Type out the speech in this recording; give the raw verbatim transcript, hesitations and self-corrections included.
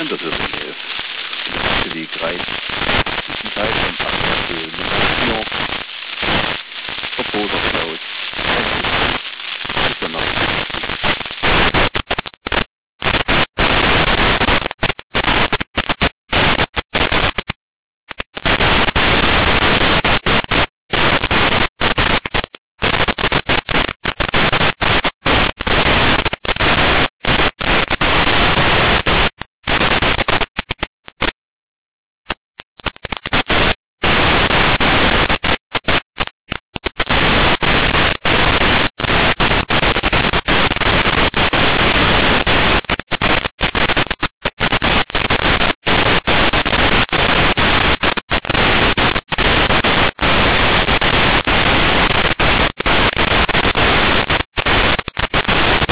Andersöhrige ist. Und das ist die Kreis Zwischenzeit von Parkplatz Nummer Verboten.